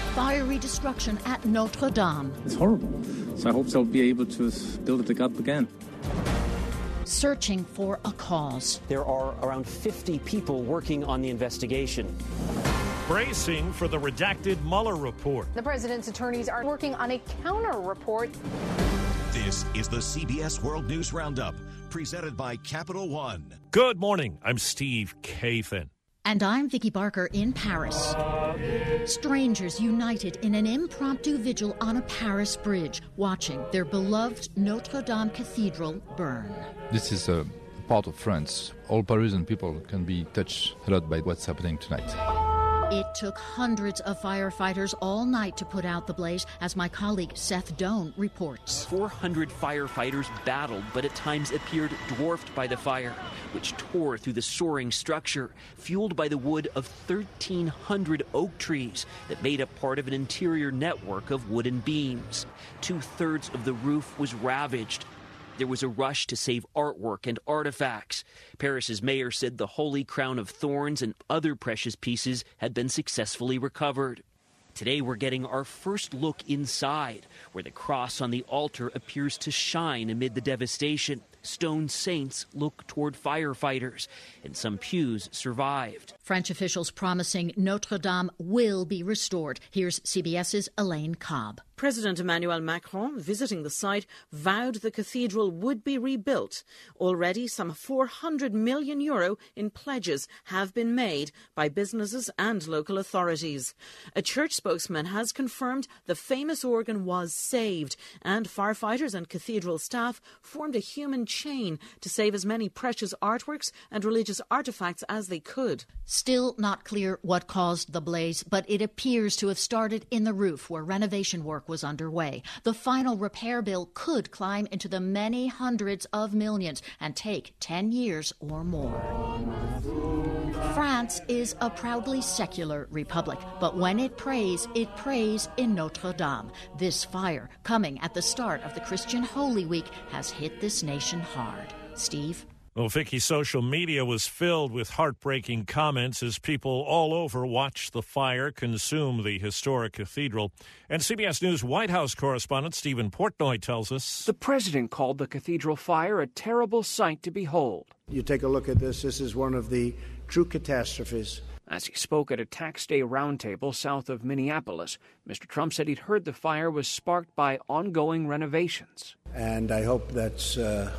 Fiery destruction at Notre Dame. It's horrible. So I hope they'll be able to build it up again. Searching for a cause. There are around 50 people working on the investigation. Bracing for the redacted Mueller report. The president's attorneys are working on a counter report. This is the CBS World News Roundup, presented by Capital One. Good morning. I'm Steve Kathan. And I'm Vicki Barker in Paris. Strangers united in an impromptu vigil on a Paris bridge, watching their beloved Notre Dame Cathedral burn. This is a part of France. All Parisian people can be touched a lot by what's happening tonight. It took hundreds of firefighters all night to put out the blaze, as my colleague Seth Doan reports. 400 firefighters battled, but at times appeared dwarfed by the fire, which tore through the soaring structure, fueled by the wood of 1,300 oak trees that made up part of an interior network of wooden beams. 2/3 of the roof was ravaged. There was a rush to save artwork and artifacts. Paris's mayor said the Holy Crown of Thorns and other precious pieces had been successfully recovered. Today we're getting our first look inside, where the cross on the altar appears to shine amid the devastation. Stone saints look toward firefighters, and some pews survived. French officials promising Notre Dame will be restored. Here's CBS's Elaine Cobb. President Emmanuel Macron, visiting the site, vowed the cathedral would be rebuilt. Already some €400 million in pledges have been made by businesses and local authorities. A church spokesman has confirmed the famous organ was saved, and firefighters and cathedral staff formed a human chain to save as many precious artworks and religious artifacts as they could. Still not clear what caused the blaze, but it appears to have started in the roof where renovation work was underway. The final repair bill could climb into the many hundreds of millions and take 10 years or more. France is a proudly secular republic, but when it prays in Notre Dame. This fire, coming at the start of the Christian Holy Week, has hit this nation hard. Steve? Well, Vicky, social media was filled with heartbreaking comments as people all over watched the fire consume the historic cathedral. And CBS News White House correspondent Stephen Portnoy tells us the president called the cathedral fire a terrible sight to behold. You take a look at this. This is one of the true catastrophes. As he spoke at a Tax Day roundtable south of Minneapolis, Mr. Trump said he'd heard the fire was sparked by ongoing renovations. And I hope that's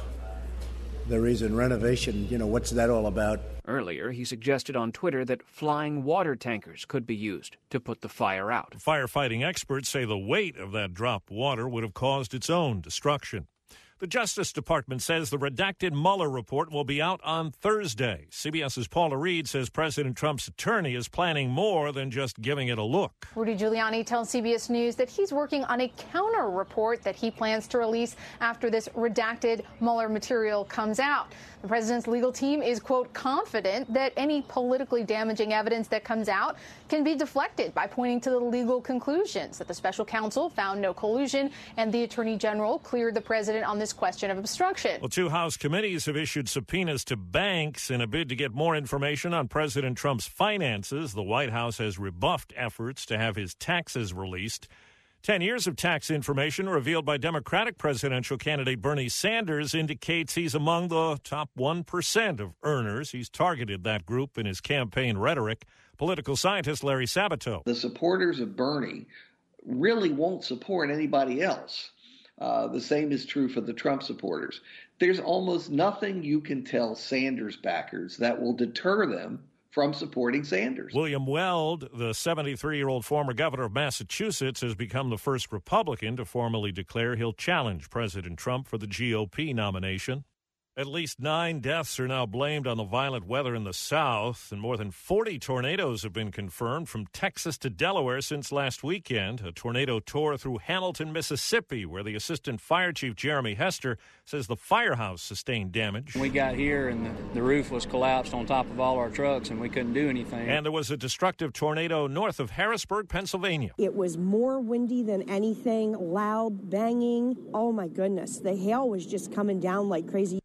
the reason. Renovation, what's that all about? Earlier, he suggested on Twitter that flying water tankers could be used to put the fire out. Firefighting experts say the weight of that dropped water would have caused its own destruction. The Justice Department says the redacted Mueller report will be out on Thursday. CBS's Paula Reed says President Trump's attorney is planning more than just giving it a look. Rudy Giuliani tells CBS News that he's working on a counter report that he plans to release after this redacted Mueller material comes out. The president's legal team is, quote, confident that any politically damaging evidence that comes out can be deflected by pointing to the legal conclusions that the special counsel found no collusion and the attorney general cleared the president on this question of obstruction. Well, 2 House committees have issued subpoenas to banks in a bid to get more information on President Trump's finances. The White House has rebuffed efforts to have his taxes released. 10 years of tax information revealed by Democratic presidential candidate Bernie Sanders indicates he's among the top 1% of earners. He's targeted that group in his campaign rhetoric. Political scientist Larry Sabato. The supporters of Bernie really won't support anybody else. The same is true for the Trump supporters. There's almost nothing you can tell Sanders backers that will deter them from supporting Sanders. William Weld, the 73-year-old former governor of Massachusetts, has become the first Republican to formally declare he'll challenge President Trump for the GOP nomination. At least 9 deaths are now blamed on the violent weather in the South, and more than 40 tornadoes have been confirmed from Texas to Delaware since last weekend. A tornado tore through Hamilton, Mississippi, where the Assistant Fire Chief Jeremy Hester says the firehouse sustained damage. We got here and the roof was collapsed on top of all our trucks and we couldn't do anything. And there was a destructive tornado north of Harrisburg, Pennsylvania. It was more windy than anything, loud banging. Oh, my goodness. The hail was just coming down like crazy.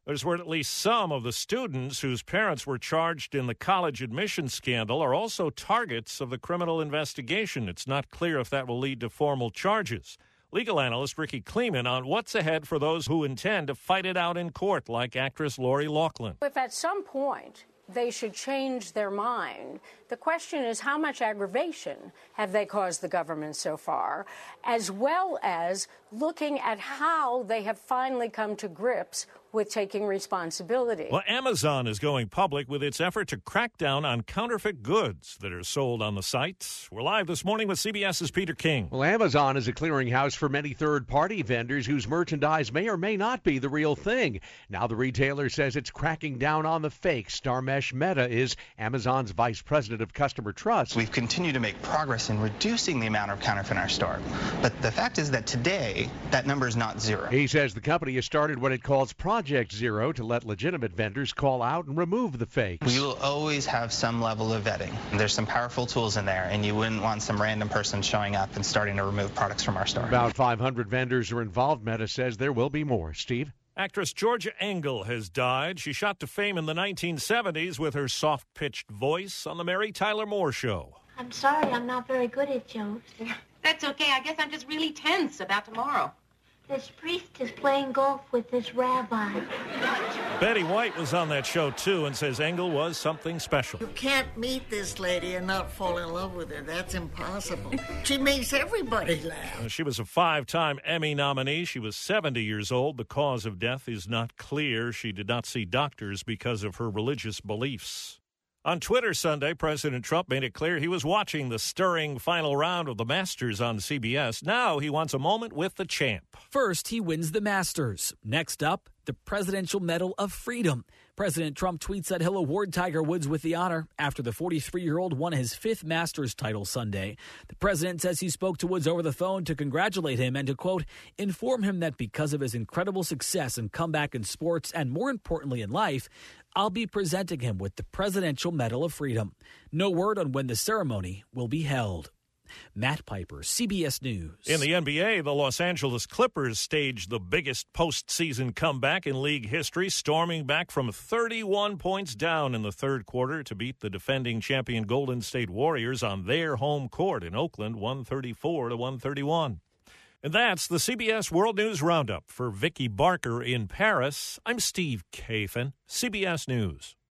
There's word at least some of the students whose parents were charged in the college admission scandal are also targets of the criminal investigation. It's not clear if that will lead to formal charges. Legal analyst Ricky Kleeman on what's ahead for those who intend to fight it out in court, like actress Lori Loughlin. If at some point they should change their mind, the question is how much aggravation have they caused the government so far, as well as looking at how they have finally come to grips with taking responsibility. Well, Amazon is going public with its effort to crack down on counterfeit goods that are sold on the site. We're live this morning with CBS's Peter King. Well, Amazon is a clearinghouse for many third-party vendors whose merchandise may or may not be the real thing. Now the retailer says it's cracking down on the fakes. Dharmesh Mehta is Amazon's vice president of customer trust. We've continued to make progress in reducing the amount of counterfeit in our store. But the fact is that today, that number is not zero. He says the company has started what it calls Project Zero to let legitimate vendors call out and remove the fakes. We will always have some level of vetting. There's some powerful tools in there, and you wouldn't want some random person showing up and starting to remove products from our store. About 500 vendors are involved. Mehta says there will be more. Steve? Actress Georgia Engel has died. She shot to fame in the 1970s with her soft-pitched voice on The Mary Tyler Moore Show. I'm sorry, I'm not very good at jokes. That's okay. I guess I'm just really tense about tomorrow. This priest is playing golf with this rabbi. Betty White was on that show, too, and says Engel was something special. You can't meet this lady and not fall in love with her. That's impossible. She makes everybody laugh. She was a 5-time Emmy nominee. She was 70 years old. The cause of death is not clear. She did not see doctors because of her religious beliefs. On Twitter Sunday, President Trump made it clear he was watching the stirring final round of the Masters on CBS. Now he wants a moment with the champ. First, he wins the Masters. Next up, the Presidential Medal of Freedom. President Trump tweets that he'll award Tiger Woods with the honor after the 43-year-old won his 5th Masters title Sunday. The president says he spoke to Woods over the phone to congratulate him and to, quote, inform him that because of his incredible success and comeback in sports and, more importantly, in life, I'll be presenting him with the Presidential Medal of Freedom. No word on when the ceremony will be held. Matt Piper, CBS News. In the NBA, the Los Angeles Clippers staged the biggest postseason comeback in league history, storming back from 31 points down in the third quarter to beat the defending champion Golden State Warriors on their home court in Oakland, 134-131. And that's the CBS World News Roundup. For Vicki Barker in Paris, I'm Steve Kathan, CBS News.